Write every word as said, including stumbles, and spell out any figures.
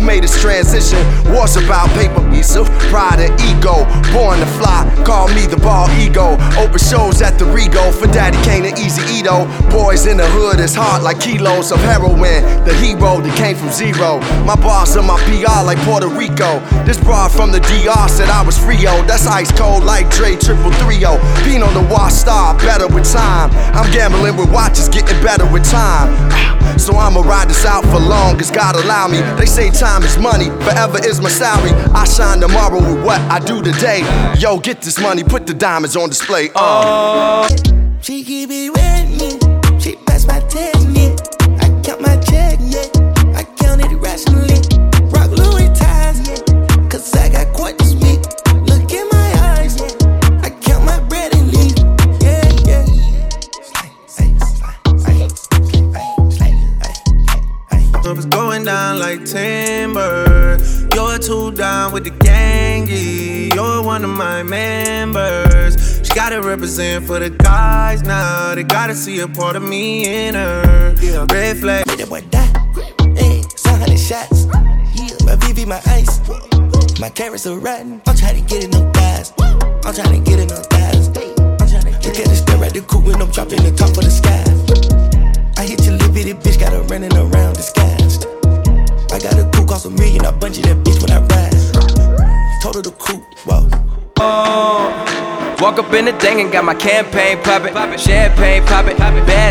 made his transition. War's about paper, Issa, pride and ego. Born to fly, call me the ball ego. Open shows at the Rego for Daddy Kane and Easy Edo. Boys in the hood is hard like kilos of heroin. The hero that came from zero. My bars on my P R like Puerto Rico. This broad from the D R said I was Frio. That's ice cold like Dre triple three oh. Pino the Watch Star, better with time. I'm gambling with watches, getting better with time. So I'ma ride this out for long as God allow me. They say time is money, forever is my salary. I shine tomorrow with what I do today. Yo, get this money, put the diamonds on display. Uh. She keep it with me, she pass my technique. I count my check, yeah, I count it rationally. Rock Louis ties, yeah, cause I got quite to speak. Look in my eyes, yeah, I count my bread and leave. Yeah, yeah. So it's going down like timber. You're too down with the gangy. You're one of my members. She gotta represent for the guys now. They gotta see a part of me in her. Yeah, red flag. Made that boy die. Hey, some hundred shots. Yeah, my V V, my ice. My carrots are rotten. I'm trying to get in them guys. I'm trying to get in them guys. Look at the stare at the coupe when I'm dropping the top of the sky. I hit your little bitty bitch, got her running around disguised. I got a coupe, cost a million, I bungee that bitch when I ride. Total the coupe, whoa. Oh, walk up in the thing and got my campaign poppin', champagne poppin', bad